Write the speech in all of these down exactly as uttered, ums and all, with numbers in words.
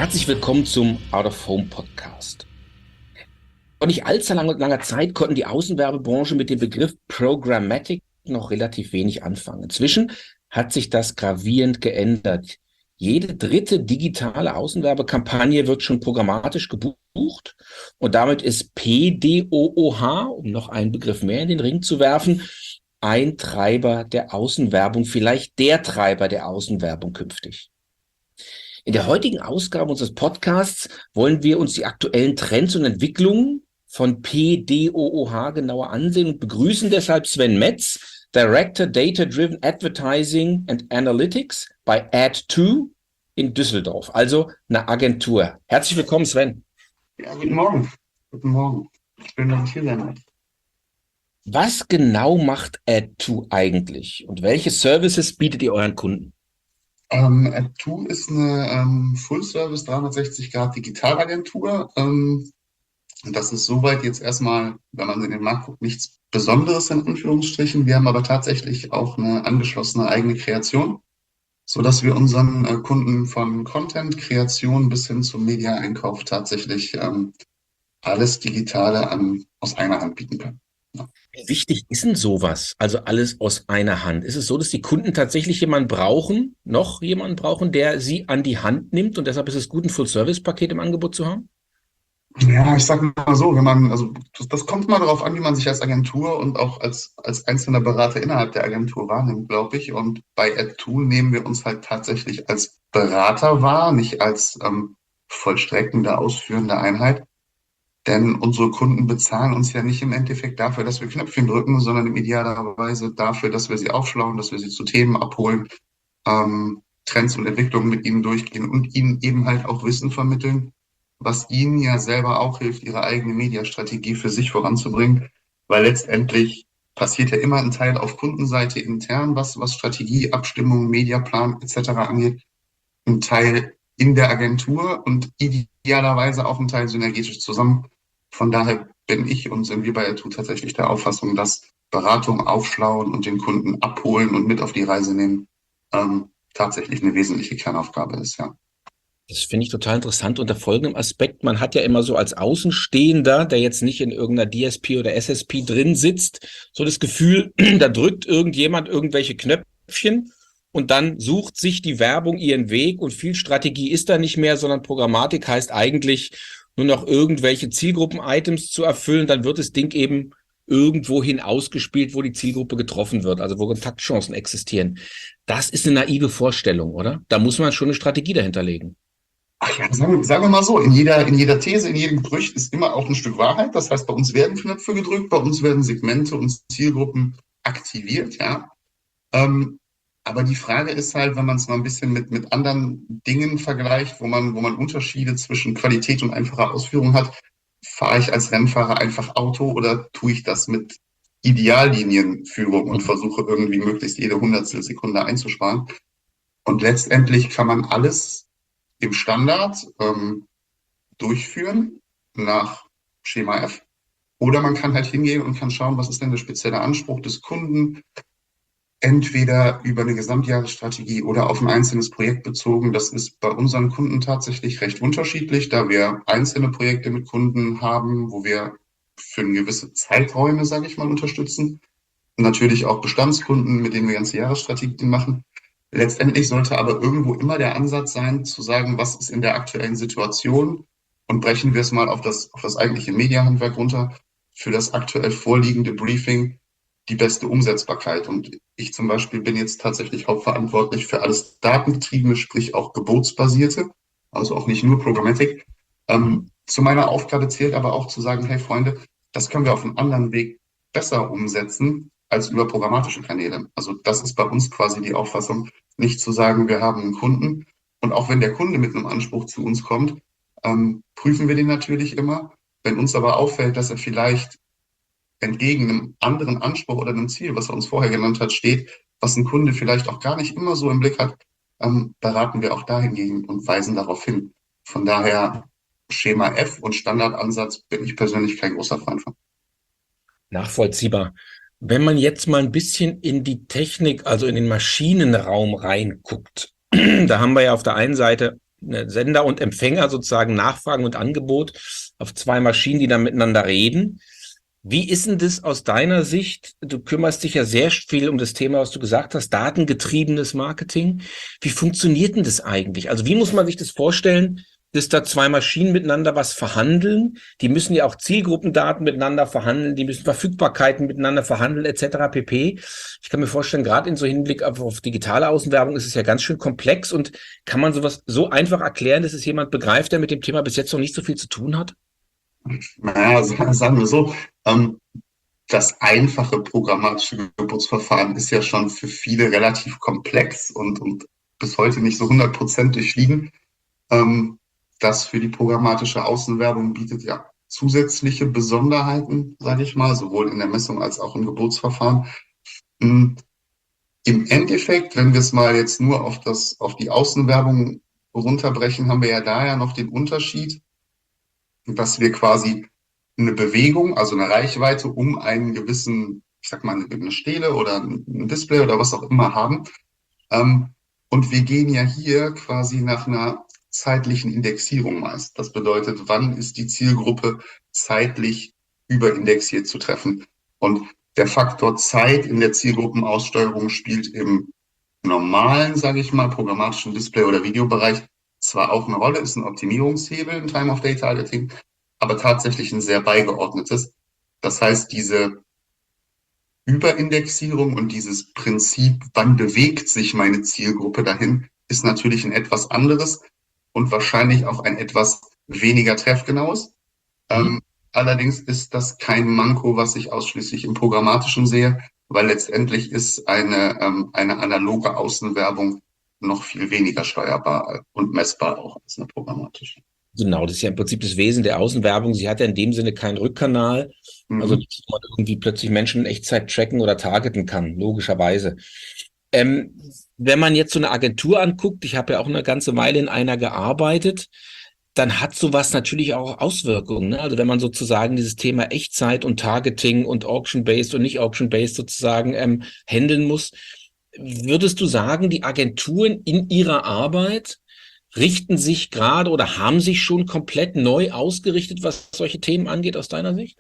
Herzlich willkommen zum Out of Home Podcast. Vor nicht allzu langer, langer Zeit konnten die Außenwerbebranche mit dem Begriff Programmatic noch relativ wenig anfangen. Inzwischen hat sich das gravierend geändert. Jede dritte digitale Außenwerbekampagne wird schon programmatisch gebucht und damit ist P D O O H, um noch einen Begriff mehr in den Ring zu werfen, ein Treiber der Außenwerbung, vielleicht der Treiber der Außenwerbung künftig. In der heutigen Ausgabe unseres Podcasts wollen wir uns die aktuellen Trends und Entwicklungen von P D O O H genauer ansehen und begrüßen deshalb Sven Metz, Director Data Driven Advertising and Analytics bei Ad zwei in Düsseldorf, also eine Agentur. Herzlich willkommen, Sven. Ja, guten Morgen. Guten Morgen. Schön, dass ich hier sein darf. Was genau macht Ad zwei eigentlich und welche Services bietet ihr euren Kunden? Ähm, Ad zwei ist eine ähm, Full-Service dreihundertsechzig Grad Digitalagentur. Ähm, und das ist soweit jetzt erstmal, wenn man in den Markt guckt, nichts Besonderes in Anführungsstrichen. Wir haben aber tatsächlich auch eine angeschlossene eigene Kreation, sodass wir unseren äh, Kunden von Content-Kreation bis hin zum Media-Einkauf tatsächlich ähm, alles Digitale an, aus einer Hand bieten können. Ja. Wie wichtig ist denn sowas? Also alles aus einer Hand. Ist es so, dass die Kunden tatsächlich jemanden brauchen, noch jemanden brauchen, der sie an die Hand nimmt und deshalb ist es gut, ein Full-Service-Paket im Angebot zu haben? Ja, ich sag mal so, wenn man, also das, das kommt immer darauf an, wie man sich als Agentur und auch als, als einzelner Berater innerhalb der Agentur wahrnimmt, glaube ich. Und bei Ad zwei nehmen wir uns halt tatsächlich als Berater wahr, nicht als ähm, vollstreckende, ausführende Einheit. Denn unsere Kunden bezahlen uns ja nicht im Endeffekt dafür, dass wir Knöpfchen drücken, sondern im idealerweise dafür, dass wir sie aufschlauen, dass wir sie zu Themen abholen, ähm, Trends und Entwicklungen mit ihnen durchgehen und ihnen eben halt auch Wissen vermitteln, was ihnen ja selber auch hilft, ihre eigene Mediastrategie für sich voranzubringen, weil letztendlich passiert ja immer ein Teil auf Kundenseite intern, was, was Strategie, Abstimmung, Mediaplan et cetera angeht, ein Teil in der Agentur und idealerweise auch ein Teil synergetisch zusammen. Von daher bin ich und sind wir bei Ad zwei tatsächlich der Auffassung, dass Beratung, Aufschlauen und den Kunden abholen und mit auf die Reise nehmen ähm, tatsächlich eine wesentliche Kernaufgabe ist, ja. Das finde ich total interessant unter folgendem Aspekt. Man hat ja immer so als Außenstehender, der jetzt nicht in irgendeiner D S P oder S S P drin sitzt, so das Gefühl, da drückt irgendjemand irgendwelche Knöpfchen und dann sucht sich die Werbung ihren Weg und viel Strategie ist da nicht mehr, sondern Programmatik heißt eigentlich nur noch irgendwelche Zielgruppen-Items zu erfüllen. Dann wird das Ding eben irgendwohin ausgespielt, wo die Zielgruppe getroffen wird, also wo Kontaktchancen existieren. Das ist eine naive Vorstellung, oder? Da muss man schon eine Strategie dahinter legen. Ach ja, sagen wir, sagen wir mal so, in jeder, in jeder These, in jedem Gerücht ist immer auch ein Stück Wahrheit. Das heißt, bei uns werden Knöpfe gedrückt, bei uns werden Segmente und Zielgruppen aktiviert, ja. Ähm, aber die Frage ist halt, wenn man es mal ein bisschen mit, mit anderen Dingen vergleicht, wo man, wo man Unterschiede zwischen Qualität und einfacher Ausführung hat, fahre ich als Rennfahrer einfach Auto oder tue ich das mit Ideallinienführung und versuche irgendwie möglichst jede Hundertstel Sekunde einzusparen. Und letztendlich kann man alles im Standard ähm, durchführen nach Schema F. Oder man kann halt hingehen und kann schauen, was ist denn der spezielle Anspruch des Kunden, entweder über eine Gesamtjahresstrategie oder auf ein einzelnes Projekt bezogen. Das ist bei unseren Kunden tatsächlich recht unterschiedlich, da wir einzelne Projekte mit Kunden haben, wo wir für gewisse Zeiträume, sage ich mal, unterstützen. Und natürlich auch Bestandskunden, mit denen wir ganze Jahresstrategien machen. Letztendlich sollte aber irgendwo immer der Ansatz sein, zu sagen, was ist in der aktuellen Situation und brechen wir es mal auf das, auf das eigentliche Mediahandwerk runter, für das aktuell vorliegende Briefing die beste Umsetzbarkeit. Und ich zum Beispiel bin jetzt tatsächlich hauptverantwortlich für alles Datengetriebene, sprich auch gebotsbasierte, also auch nicht nur Programmatic. Ähm, zu meiner Aufgabe zählt aber auch zu sagen, hey Freunde, das können wir auf einem anderen Weg besser umsetzen als über programmatische Kanäle. Also das ist bei uns quasi die Auffassung, nicht zu sagen, wir haben einen Kunden und auch wenn der Kunde mit einem Anspruch zu uns kommt, ähm, prüfen wir den natürlich immer. Wenn uns aber auffällt, dass er vielleicht entgegen einem anderen Anspruch oder einem Ziel, was er uns vorher genannt hat, steht, was ein Kunde vielleicht auch gar nicht immer so im Blick hat, ähm, beraten wir auch dahingegen und weisen darauf hin. Von daher Schema F und Standardansatz bin ich persönlich kein großer Freund von. Nachvollziehbar. Wenn man jetzt mal ein bisschen in die Technik, also in den Maschinenraum reinguckt, da haben wir ja auf der einen Seite ne, Sender und Empfänger sozusagen Nachfragen und Angebot auf zwei Maschinen, die dann miteinander reden. Wie ist denn das aus deiner Sicht? Du kümmerst dich ja sehr viel um das Thema, was du gesagt hast, datengetriebenes Marketing. Wie funktioniert denn das eigentlich? Also wie muss man sich das vorstellen, dass da zwei Maschinen miteinander was verhandeln? Die müssen ja auch Zielgruppendaten miteinander verhandeln, die müssen Verfügbarkeiten miteinander verhandeln, et cetera pp. Ich kann mir vorstellen, gerade in so Hinblick auf, auf digitale Außenwerbung ist es ja ganz schön komplex und kann man sowas so einfach erklären, dass es jemand begreift, der mit dem Thema bis jetzt noch nicht so viel zu tun hat? Naja, sagen wir so, ähm, das einfache programmatische Geburtsverfahren ist ja schon für viele relativ komplex und, und bis heute nicht so hundert Prozent durchschliegen. Ähm, das für die programmatische Außenwerbung bietet ja zusätzliche Besonderheiten, sage ich mal, sowohl in der Messung als auch im Geburtsverfahren. Im Endeffekt, wenn wir es mal jetzt nur auf das, auf die Außenwerbung runterbrechen, haben wir ja da ja noch den Unterschied, dass wir quasi eine Bewegung, also eine Reichweite um einen gewissen, ich sag mal, eine Stele oder ein Display oder was auch immer haben. Ähm, und wir gehen ja hier quasi nach einer zeitlichen Indexierung meist. Das bedeutet, wann ist die Zielgruppe zeitlich überindexiert zu treffen? Und der Faktor Zeit in der Zielgruppenaussteuerung spielt im normalen, sage ich mal, programmatischen Display- oder Videobereich zwar auch eine Rolle, ist ein Optimierungshebel im Time-of-Day-Targeting, aber tatsächlich ein sehr beigeordnetes. Das heißt, diese Überindexierung und dieses Prinzip, wann bewegt sich meine Zielgruppe dahin, ist natürlich ein etwas anderes und wahrscheinlich auch ein etwas weniger treffgenaues. Mhm. Ähm, allerdings ist das kein Manko, was ich ausschließlich im Programmatischen sehe, weil letztendlich ist eine, ähm, eine analoge Außenwerbung noch viel weniger steuerbar und messbar auch als eine programmatische. Genau, das ist ja im Prinzip das Wesen der Außenwerbung. Sie hat ja in dem Sinne keinen Rückkanal, also Mhm. dass man irgendwie plötzlich Menschen in Echtzeit tracken oder targeten kann, logischerweise. Ähm, wenn man jetzt so eine Agentur anguckt, ich habe ja auch eine ganze Weile in einer gearbeitet, dann hat sowas natürlich auch Auswirkungen. Ne? Also wenn man sozusagen dieses Thema Echtzeit und Targeting und Auction-Based und nicht Auction-Based sozusagen ähm, handeln muss, würdest du sagen, die Agenturen in ihrer Arbeit richten sich gerade oder haben sich schon komplett neu ausgerichtet, was solche Themen angeht, aus deiner Sicht?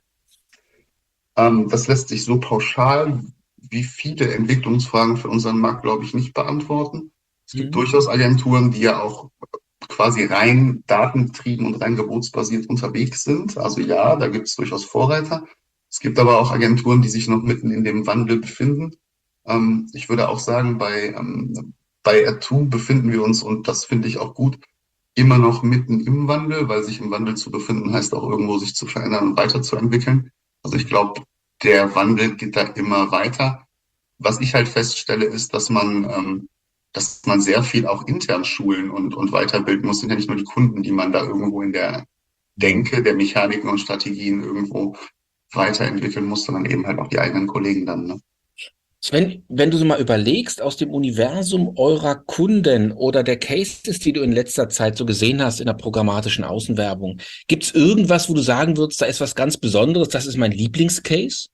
Ähm, das lässt sich so pauschal wie viele Entwicklungsfragen für unseren Markt, glaube ich, nicht beantworten. Es gibt Mhm. durchaus Agenturen, die ja auch quasi rein datengetrieben und rein gebotsbasiert unterwegs sind. Also ja, da gibt es durchaus Vorreiter. Es gibt aber auch Agenturen, die sich noch mitten in dem Wandel befinden. Ähm, ich würde auch sagen, bei, ähm, bei Airtwo befinden wir uns, und das finde ich auch gut, immer noch mitten im Wandel, weil sich im Wandel zu befinden heißt auch irgendwo sich zu verändern und weiterzuentwickeln. Also ich glaube, der Wandel geht da immer weiter. Was ich halt feststelle, ist, dass man, ähm, dass man sehr viel auch intern schulen und, und weiterbilden muss. Es sind ja nicht nur die Kunden, die man da irgendwo in der Denke der Mechaniken und Strategien irgendwo weiterentwickeln muss, sondern eben halt auch die eigenen Kollegen dann. Ne? Sven, wenn du so mal überlegst, aus dem Universum eurer Kunden oder der Cases, die du in letzter Zeit so gesehen hast in der programmatischen Außenwerbung, gibt es irgendwas, wo du sagen würdest, da ist was ganz Besonderes, das ist mein Lieblingscase?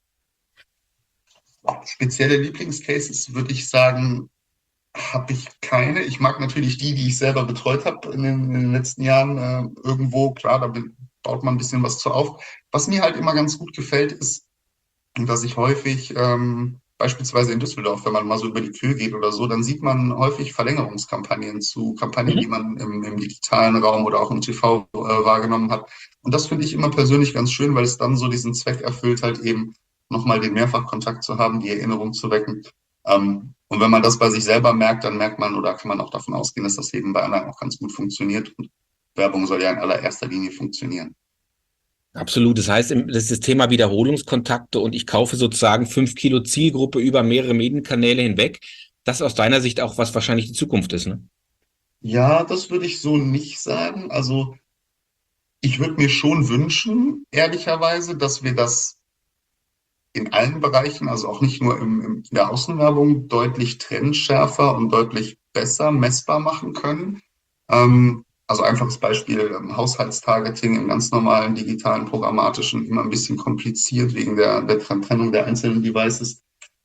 Spezielle Lieblingscases würde ich sagen, habe ich keine. Ich mag natürlich die, die ich selber betreut habe in den, in den letzten Jahren. Äh, irgendwo, klar, da baut man ein bisschen was zu auf. Was mir halt immer ganz gut gefällt, ist, dass ich häufig, ähm, beispielsweise in Düsseldorf, wenn man mal so über die Kühe geht oder so, dann sieht man häufig Verlängerungskampagnen zu Kampagnen, die Mhm. man im, im digitalen Raum oder auch im T V äh, wahrgenommen hat. Und das finde ich immer persönlich ganz schön, weil es dann so diesen Zweck erfüllt, halt eben nochmal den Mehrfachkontakt zu haben, die Erinnerung zu wecken. Ähm, und wenn man das bei sich selber merkt, dann merkt man oder kann man auch davon ausgehen, dass das eben bei anderen auch ganz gut funktioniert. Und Werbung soll ja in allererster Linie funktionieren. Absolut. Das heißt, im- das ist das Thema Wiederholungskontakte und ich kaufe sozusagen fünf Kilo Zielgruppe über mehrere Medienkanäle hinweg. Das ist aus deiner Sicht auch, was wahrscheinlich die Zukunft ist, ne? Ja, das würde ich so nicht sagen. Also ich würde mir schon wünschen, ehrlicherweise, dass wir das in allen Bereichen, also auch nicht nur im, im, in der Außenwerbung, deutlich trendschärfer und deutlich besser messbar machen können. Ähm, also einfaches Beispiel, ähm, Haushaltstargeting im ganz normalen digitalen programmatischen immer ein bisschen kompliziert wegen der, der Trennung der einzelnen Devices.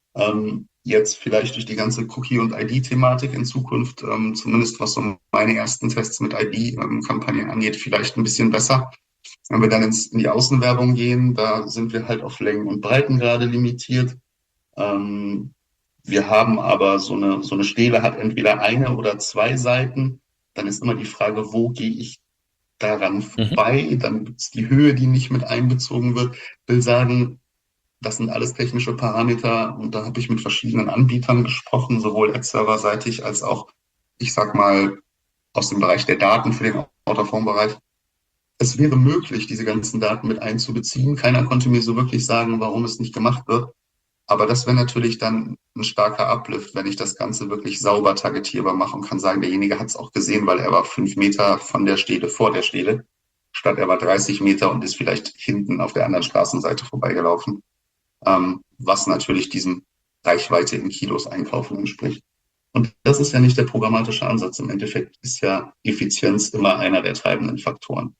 Ähm, jetzt vielleicht durch die ganze Cookie- und I D-Thematik in Zukunft, ähm, zumindest was so meine ersten Tests mit I D-Kampagnen angeht, vielleicht ein bisschen besser. Wenn wir dann ins, in die Außenwerbung gehen, da sind wir halt auf Längen und Breiten gerade limitiert. Ähm, wir haben aber so eine, so eine Stele hat entweder eine oder zwei Seiten. Dann ist immer die Frage, wo gehe ich daran Mhm. vorbei? Dann gibt es die Höhe, die nicht mit einbezogen wird. Will sagen, das sind alles technische Parameter und da habe ich mit verschiedenen Anbietern gesprochen, sowohl Ad-Server-seitig als auch, ich sag mal, aus dem Bereich der Daten für den Out-of-Home-Bereich. Es wäre möglich, diese ganzen Daten mit einzubeziehen. Keiner konnte mir so wirklich sagen, warum es nicht gemacht wird. Aber das wäre natürlich dann ein starker Uplift, wenn ich das Ganze wirklich sauber targetierbar mache und kann sagen, derjenige hat es auch gesehen, weil er war fünf Meter von der Stele vor der Stele, statt er war dreißig Meter und ist vielleicht hinten auf der anderen Straßenseite vorbeigelaufen, ähm, was natürlich diesem Reichweite in Kilos einkaufen entspricht. Und das ist ja nicht der programmatische Ansatz. Im Endeffekt ist ja Effizienz immer einer der treibenden Faktoren.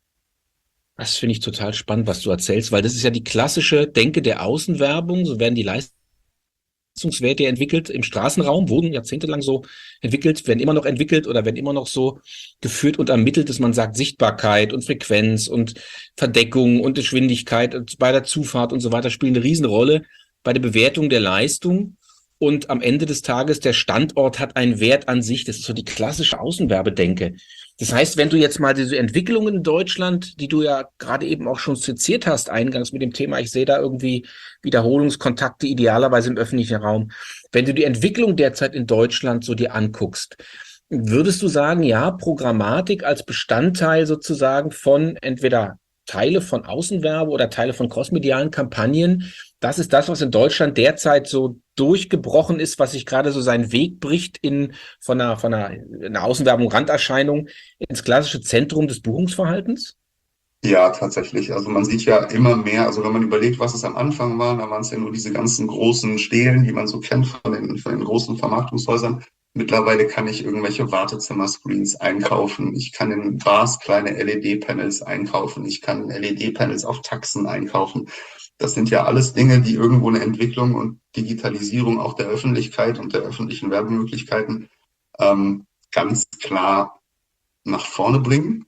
Das finde ich total spannend, was du erzählst, weil das ist ja die klassische Denke der Außenwerbung. So werden die Leistungswerte entwickelt im Straßenraum, wurden jahrzehntelang so entwickelt, werden immer noch entwickelt oder werden immer noch so geführt und ermittelt, dass man sagt, Sichtbarkeit und Frequenz und Verdeckung und Geschwindigkeit und bei der Zufahrt und so weiter spielen eine Riesenrolle bei der Bewertung der Leistung. Und am Ende des Tages, der Standort hat einen Wert an sich. Das ist so die klassische Außenwerbedenke. Das heißt, wenn du jetzt mal diese Entwicklungen in Deutschland, die du ja gerade eben auch schon skizziert hast, eingangs mit dem Thema, ich sehe da irgendwie Wiederholungskontakte idealerweise im öffentlichen Raum. Wenn du die Entwicklung derzeit in Deutschland so dir anguckst, würdest du sagen, ja, Programmatik als Bestandteil sozusagen von entweder Teile von Außenwerbe oder Teile von crossmedialen Kampagnen, das ist das, was in Deutschland derzeit so durchgebrochen ist, was sich gerade so seinen Weg bricht in von einer, von einer, einer Außenwerbung, Randerscheinung ins klassische Zentrum des Buchungsverhaltens? Ja, tatsächlich. Also man sieht ja immer mehr, also wenn man überlegt, was es am Anfang war, da waren es ja nur diese ganzen großen Stelen, die man so kennt von den, von den großen Vermarktungshäusern. Mittlerweile kann ich irgendwelche Wartezimmer-Screens einkaufen. Ich kann in Bars kleine L E D-Panels einkaufen. Ich kann L E D-Panels auf Taxen einkaufen. Das sind ja alles Dinge, die irgendwo eine Entwicklung und Digitalisierung auch der Öffentlichkeit und der öffentlichen Werbemöglichkeiten ähm, ganz klar nach vorne bringen.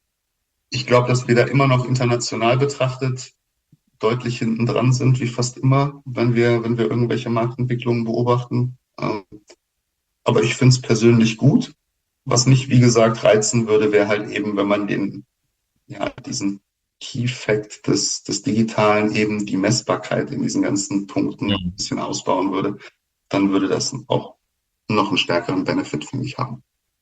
Ich glaube, dass wir da immer noch international betrachtet deutlich hinten dran sind, wie fast immer, wenn wir, wenn wir irgendwelche Marktentwicklungen beobachten. Ähm, Aber ich finde es persönlich gut. Was mich, wie gesagt, reizen würde, wäre halt eben, wenn man den, ja, diesen Key Fact des, des Digitalen, eben die Messbarkeit in diesen ganzen Punkten noch ein Mhm. bisschen ausbauen würde, dann würde das auch noch einen stärkeren Benefit für mich haben.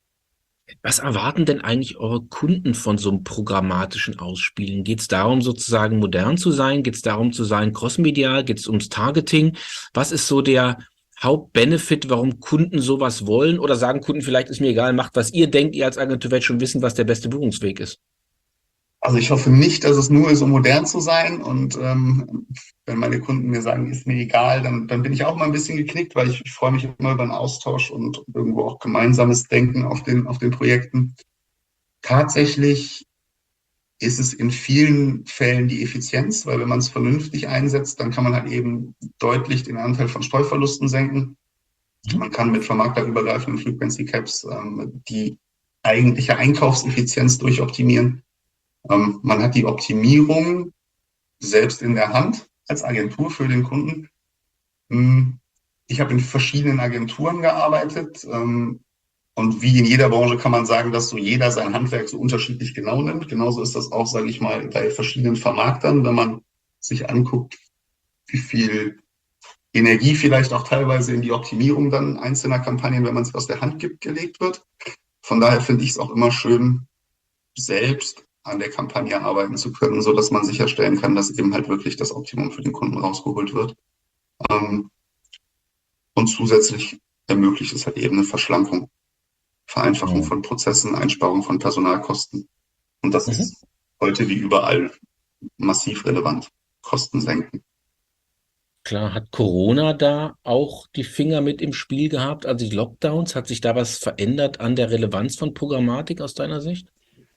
Was erwarten denn eigentlich eure Kunden von so einem programmatischen Ausspielen? Geht es darum, sozusagen modern zu sein? Geht es darum zu sein, crossmedial? Geht es ums Targeting? Was ist so der Hauptbenefit, warum Kunden sowas wollen? Oder sagen Kunden vielleicht, ist mir egal, macht, was ihr denkt, ihr als Agentur werdet schon wissen, was der beste Buchungsweg ist? Also ich hoffe nicht, dass es nur ist, um modern zu sein. Und ähm, wenn meine Kunden mir sagen, ist mir egal, dann, dann bin ich auch mal ein bisschen geknickt, weil ich, ich freue mich immer über einen Austausch und irgendwo auch gemeinsames Denken auf den, auf den Projekten. Tatsächlich ist es in vielen Fällen die Effizienz, weil wenn man es vernünftig einsetzt, dann kann man halt eben deutlich den Anteil von Streuverlusten senken. Mhm. Man kann mit vermarkterübergreifenden Frequency Caps ähm, die eigentliche Einkaufseffizienz durchoptimieren. Ähm, man hat die Optimierung selbst in der Hand als Agentur für den Kunden. Hm, Ich habe in verschiedenen Agenturen gearbeitet. Ähm, und wie in jeder Branche kann man sagen, dass so jeder sein Handwerk so unterschiedlich genau nimmt. Genauso ist das auch, sage ich mal, bei verschiedenen Vermarktern, wenn man sich anguckt, wie viel Energie vielleicht auch teilweise in die Optimierung dann einzelner Kampagnen, wenn man es aus der Hand gibt, gelegt wird. Von daher finde ich es auch immer schön, selbst an der Kampagne arbeiten zu können, so dass man sicherstellen kann, dass eben halt wirklich das Optimum für den Kunden rausgeholt wird. Ähm, und zusätzlich ermöglicht es halt eben eine Verschlankung, Vereinfachung Mhm. von Prozessen, Einsparung von Personalkosten. Und das Mhm. ist heute wie überall massiv relevant. Kosten senken. Klar, hat Corona da auch die Finger mit im Spiel gehabt? Also die Lockdowns, hat sich da was verändert an der Relevanz von Programmatik aus deiner Sicht?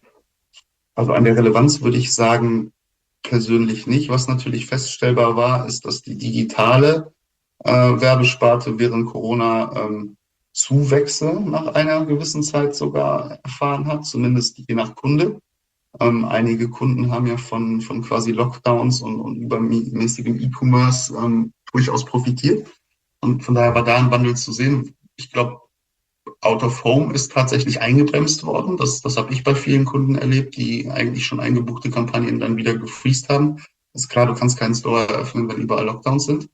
Also an der Relevanz würde ich sagen, persönlich nicht. Was natürlich feststellbar war, ist, dass die digitale Werbesparte während Corona ähm, Zuwächse nach einer gewissen Zeit sogar erfahren hat, zumindest je nach Kunde. Ähm, einige Kunden haben ja von, von quasi Lockdowns und, und übermäßigem E-Commerce ähm, durchaus profitiert. Und von daher war da ein Wandel zu sehen. Ich glaube, Out of Home ist tatsächlich eingebremst worden. Das, das habe ich bei vielen Kunden erlebt, die eigentlich schon eingebuchte Kampagnen dann wieder gefreezed haben. Ist klar, du kannst keinen Store eröffnen, wenn überall Lockdowns sind.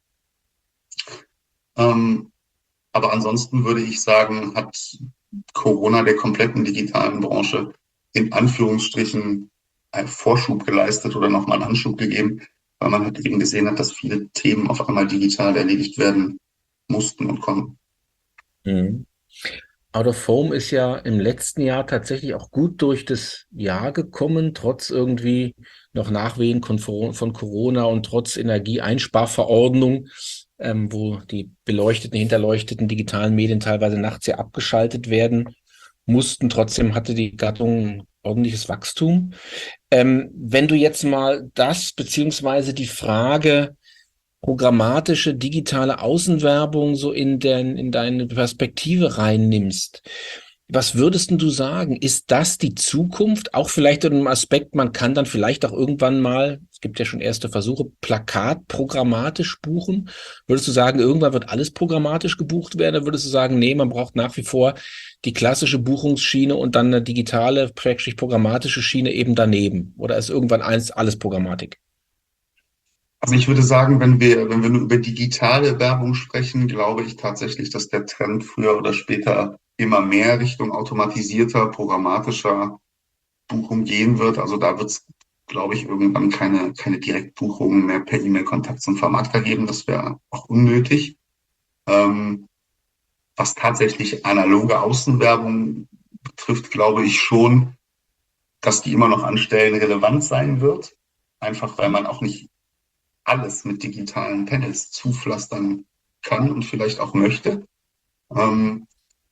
Ähm, aber ansonsten würde ich sagen, hat Corona der kompletten digitalen Branche in Anführungsstrichen einen Vorschub geleistet oder nochmal einen Anschub gegeben, weil man halt eben gesehen hat, dass viele Themen auf einmal digital erledigt werden mussten und konnten. Mhm. Out of Home ist ja im letzten Jahr tatsächlich auch gut durch das Jahr gekommen, trotz irgendwie noch Nachwehen von von Corona und trotz Energieeinsparverordnung, ähm, wo die beleuchteten, hinterleuchteten digitalen Medien teilweise nachts ja abgeschaltet werden mussten. Trotzdem hatte die Gattung ein ordentliches Wachstum. Ähm, wenn du jetzt mal das beziehungsweise die Frage programmatische digitale Außenwerbung so in den, in deine Perspektive reinnimmst, was würdest denn du sagen? Ist das die Zukunft? Auch vielleicht unter dem Aspekt, man kann dann vielleicht auch irgendwann mal, es gibt ja schon erste Versuche, Plakat programmatisch buchen. Würdest du sagen, irgendwann wird alles programmatisch gebucht werden? Oder würdest du sagen, nee, man braucht nach wie vor die klassische Buchungsschiene und dann eine digitale, praktisch programmatische Schiene eben daneben? Oder ist irgendwann eins alles Programmatik? Also ich würde sagen, wenn wir, wenn wir nur über digitale Werbung sprechen, glaube ich tatsächlich, dass der Trend früher oder später immer mehr Richtung automatisierter, programmatischer Buchung gehen wird. Also da wird es, glaube ich, irgendwann keine, keine Direktbuchungen mehr per E-Mail-Kontakt zum Vermarkter geben. Das wäre auch unnötig. Ähm, was tatsächlich analoge Außenwerbung betrifft, glaube ich schon, dass die immer noch an Stellen relevant sein wird. Einfach weil man auch nicht alles mit digitalen Panels zupflastern kann und vielleicht auch möchte. Ähm,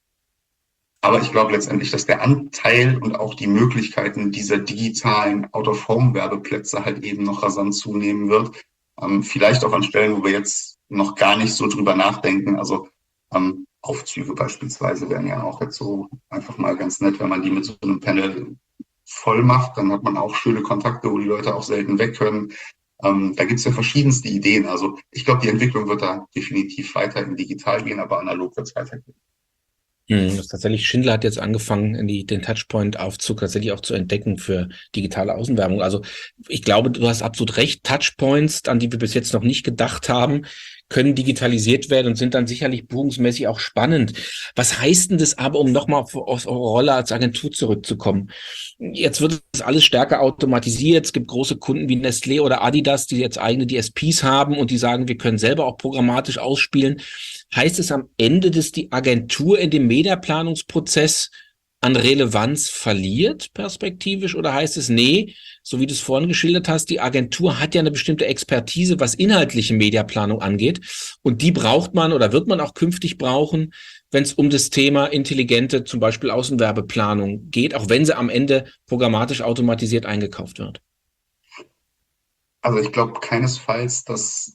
aber ich glaube letztendlich, dass der Anteil und auch die Möglichkeiten dieser digitalen Out-of-Home-Werbeplätze halt eben noch rasant zunehmen wird. Ähm, vielleicht auch an Stellen, wo wir jetzt noch gar nicht so drüber nachdenken. Also ähm, Aufzüge beispielsweise wären ja auch jetzt so einfach mal ganz nett, wenn man die mit so einem Panel voll macht. Dann hat man auch schöne Kontakte, wo die Leute auch selten weg können. Ähm, da gibt's ja verschiedenste Ideen. Also ich glaube, die Entwicklung wird da definitiv weiter in digital gehen, aber analog wird's weitergehen. Hm, das ist tatsächlich, Schindler hat jetzt angefangen, in die, den Touchpoint-Aufzug tatsächlich auch zu entdecken für digitale Außenwerbung. Also ich glaube, du hast absolut recht. Touchpoints, an die wir bis jetzt noch nicht gedacht haben, können digitalisiert werden und sind dann sicherlich buchungsmäßig auch spannend. Was heißt denn das aber, um nochmal auf, auf eure Rolle als Agentur zurückzukommen? Jetzt wird es alles stärker automatisiert. Es gibt große Kunden wie Nestlé oder Adidas, die jetzt eigene D S Ps haben und die sagen, wir können selber auch programmatisch ausspielen. Heißt es am Ende, dass die Agentur in dem Mediaplanungsprozess an Relevanz verliert, perspektivisch? Oder heißt es, nee, so wie du es vorhin geschildert hast, die Agentur hat ja eine bestimmte Expertise, was inhaltliche Mediaplanung angeht. Und die braucht man oder wird man auch künftig brauchen, wenn es um das Thema intelligente, zum Beispiel Außenwerbeplanung geht, auch wenn sie am Ende programmatisch automatisiert eingekauft wird. Also ich glaube keinesfalls, dass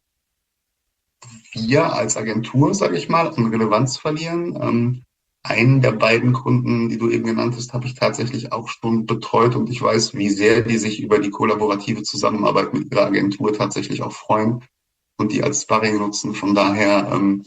wir als Agentur, sage ich mal, an Relevanz verlieren. Ähm, einen der beiden Kunden, die du eben genannt hast, habe ich tatsächlich auch schon betreut und ich weiß, wie sehr die sich über die kollaborative Zusammenarbeit mit ihrer Agentur tatsächlich auch freuen und die als Sparring nutzen. Von daher, ähm,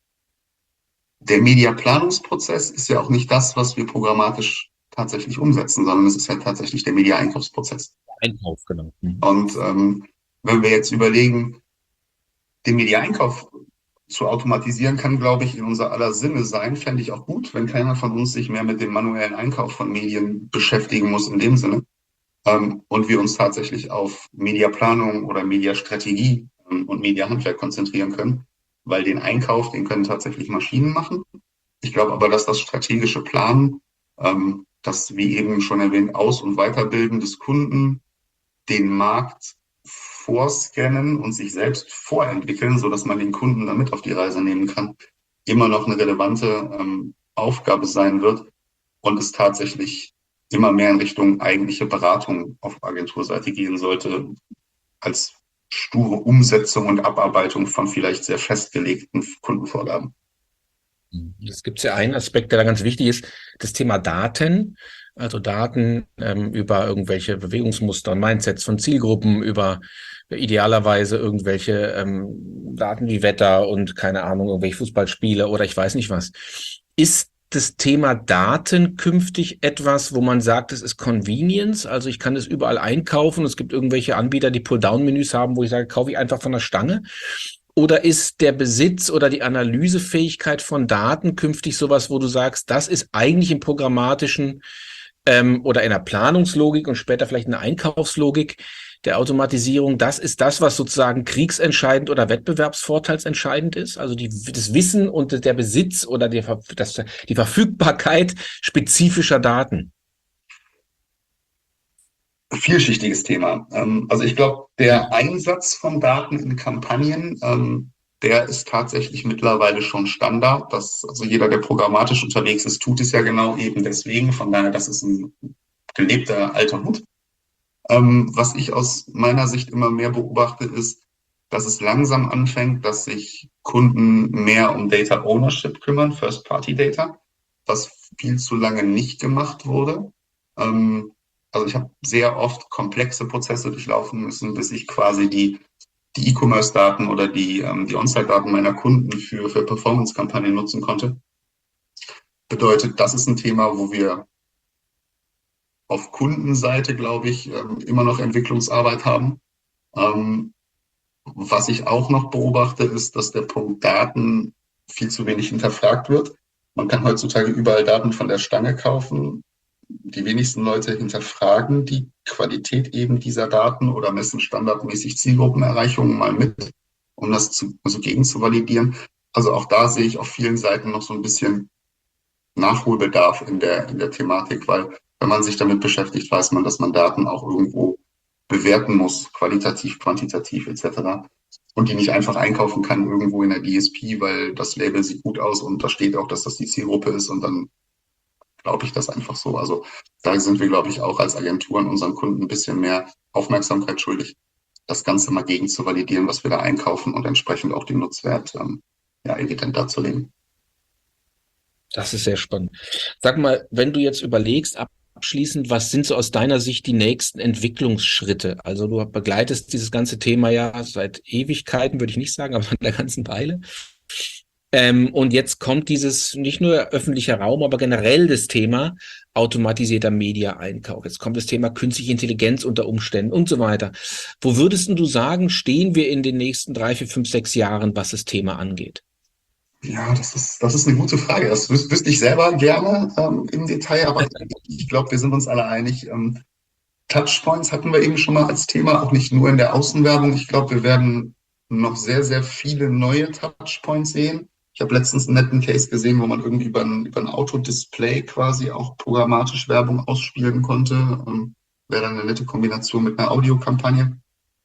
der Mediaplanungsprozess ist ja auch nicht das, was wir programmatisch tatsächlich umsetzen, sondern es ist ja tatsächlich der Media-Einkaufsprozess. Einkauf, genau. Mhm. Und ähm, wenn wir jetzt überlegen, den Media-Einkauf zu automatisieren, kann, glaube ich, in unser aller Sinne sein. Fände ich auch gut, wenn keiner von uns sich mehr mit dem manuellen Einkauf von Medien beschäftigen muss in dem Sinne. Ähm, und wir uns tatsächlich auf Mediaplanung oder Mediastrategie ähm, und Mediahandwerk konzentrieren können, weil den Einkauf, den können tatsächlich Maschinen machen. Ich glaube aber, dass das strategische Planen, ähm, das, wie eben schon erwähnt, Aus- und Weiterbilden des Kunden, den Markt vorscannen und sich selbst vorentwickeln, so dass man den Kunden damit auf die Reise nehmen kann, immer noch eine relevante ähm, Aufgabe sein wird und es tatsächlich immer mehr in Richtung eigentliche Beratung auf Agenturseite gehen sollte, als sture Umsetzung und Abarbeitung von vielleicht sehr festgelegten Kundenvorgaben. Es gibt ja einen Aspekt, der da ganz wichtig ist, das Thema Daten, also Daten ähm, über irgendwelche Bewegungsmuster und Mindsets von Zielgruppen, über idealerweise irgendwelche ähm, Daten wie Wetter und keine Ahnung, irgendwelche Fußballspiele oder ich weiß nicht was. Ist das Thema Daten künftig etwas, wo man sagt, es ist Convenience, also ich kann es überall einkaufen, es gibt irgendwelche Anbieter, die Pull-Down-Menüs haben, wo ich sage, kaufe ich einfach von der Stange? Oder ist der Besitz oder die Analysefähigkeit von Daten künftig sowas, wo du sagst, das ist eigentlich im programmatischen ähm, oder in der Planungslogik und später vielleicht in der Einkaufslogik der Automatisierung, das ist das, was sozusagen kriegsentscheidend oder wettbewerbsvorteilsentscheidend ist? Also die, das Wissen und der Besitz oder die, das, die Verfügbarkeit spezifischer Daten. Vielschichtiges Thema. Ähm, also ich glaube, der Einsatz von Daten in Kampagnen, ähm, der ist tatsächlich mittlerweile schon Standard. Dass, also jeder, der programmatisch unterwegs ist, tut es ja genau eben deswegen. Von daher, das ist ein gelebter alter Hut. Ähm, was ich aus meiner Sicht immer mehr beobachte, ist, dass es langsam anfängt, dass sich Kunden mehr um Data Ownership kümmern, First-Party-Data, was viel zu lange nicht gemacht wurde. Ähm, also ich habe sehr oft komplexe Prozesse durchlaufen müssen, bis ich quasi die, die E-Commerce-Daten oder die, ähm, die On-Site-Daten meiner Kunden für, für Performance-Kampagnen nutzen konnte. Bedeutet, das ist ein Thema, wo wir auf Kundenseite, glaube ich, ähm, immer noch Entwicklungsarbeit haben. Ähm, was ich auch noch beobachte, ist, dass der Punkt Daten viel zu wenig hinterfragt wird. Man kann heutzutage überall Daten von der Stange kaufen. Die wenigsten Leute hinterfragen die Qualität eben dieser Daten oder messen standardmäßig Zielgruppenerreichungen mal mit, um das zu, also gegen zu validieren. Also auch da sehe ich auf vielen Seiten noch so ein bisschen Nachholbedarf in der, in der Thematik, weil wenn man sich damit beschäftigt, weiß man, dass man Daten auch irgendwo bewerten muss, qualitativ, quantitativ et cetera. Und die nicht einfach einkaufen kann irgendwo in der D S P, weil das Label sieht gut aus und da steht auch, dass das die Zielgruppe ist und dann glaube ich das einfach so. Also da sind wir, glaube ich, auch als Agenturen unseren Kunden ein bisschen mehr Aufmerksamkeit schuldig, das Ganze mal gegen zu validieren, was wir da einkaufen und entsprechend auch den Nutzwert ähm, ja, evident darzulegen. Das ist sehr spannend. Sag mal, wenn du jetzt überlegst, abschließend, was sind so aus deiner Sicht die nächsten Entwicklungsschritte? Also du begleitest dieses ganze Thema ja seit Ewigkeiten, würde ich nicht sagen, aber seit einer ganzen Weile. Ähm, und jetzt kommt dieses nicht nur öffentlicher Raum, aber generell das Thema automatisierter Media-Einkauf. Jetzt kommt das Thema künstliche Intelligenz unter Umständen und so weiter. Wo würdest du sagen, stehen wir in den nächsten drei, vier, fünf, sechs Jahren, was das Thema angeht? Ja, das ist, das ist eine gute Frage. Das wüs wüsste ich selber gerne ähm, im Detail, aber ich glaube, wir sind uns alle einig. Ähm, Touchpoints hatten wir eben schon mal als Thema, auch nicht nur in der Außenwerbung. Ich glaube, wir werden noch sehr, sehr viele neue Touchpoints sehen. Ich habe letztens einen netten Case gesehen, wo man irgendwie über ein, über ein Autodisplay quasi auch programmatisch Werbung ausspielen konnte. Ähm, wäre dann eine nette Kombination mit einer Audiokampagne.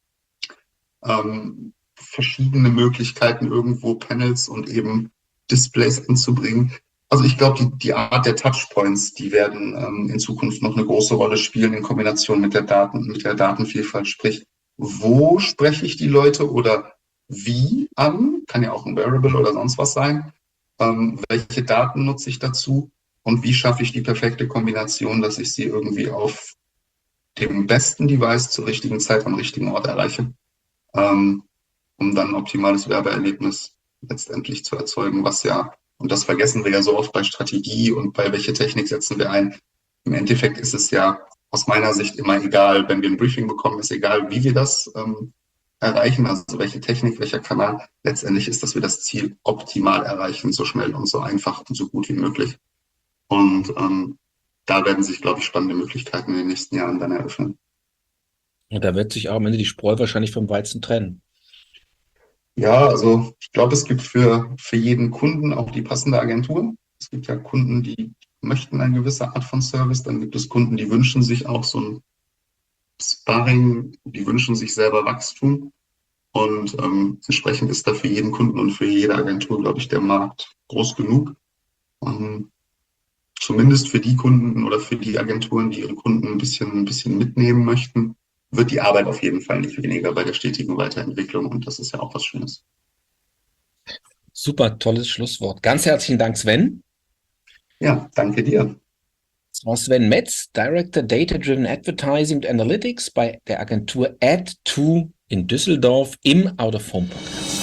Ähm, verschiedene Möglichkeiten, irgendwo Panels und eben Displays anzubringen. Also ich glaube, die, die Art der Touchpoints, die werden ähm, in Zukunft noch eine große Rolle spielen in Kombination mit der Daten, mit der Datenvielfalt. Sprich, wo spreche ich die Leute oder wie an? Kann ja auch ein Wearable oder sonst was sein. Ähm, welche Daten nutze ich dazu? Und wie schaffe ich die perfekte Kombination, dass ich sie irgendwie auf dem besten Device zur richtigen Zeit am richtigen Ort erreiche? Ähm, um dann ein optimales Werbeerlebnis letztendlich zu erzeugen, was ja, und das vergessen wir ja so oft bei Strategie und bei welche Technik setzen wir ein. Im Endeffekt ist es ja aus meiner Sicht immer egal, wenn wir ein Briefing bekommen, ist egal, wie wir das ähm, erreichen, also welche Technik, welcher Kanal. Letztendlich ist, dass wir das Ziel optimal erreichen, so schnell und so einfach und so gut wie möglich. Und ähm, da werden sich, glaube ich, spannende Möglichkeiten in den nächsten Jahren dann eröffnen. Und da wird sich auch am Ende die Spreu wahrscheinlich vom Weizen trennen. Ja, also ich glaube, es gibt für, für jeden Kunden auch die passende Agentur. Es gibt ja Kunden, die möchten eine gewisse Art von Service. Dann gibt es Kunden, die wünschen sich auch so ein Sparring, die wünschen sich selber Wachstum. Und ähm, entsprechend ist da für jeden Kunden und für jede Agentur, glaube ich, der Markt groß genug. Ähm, zumindest für die Kunden oder für die Agenturen, die ihre Kunden ein bisschen, ein bisschen mitnehmen möchten, wird die Arbeit auf jeden Fall nicht weniger bei der stetigen Weiterentwicklung und das ist ja auch was Schönes. Super, tolles Schlusswort. Ganz herzlichen Dank, Sven. Ja, danke dir. Das war Sven Metz, Director Data Driven Advertising and Analytics bei der Agentur Add zwei in Düsseldorf im Out of Home Podcast.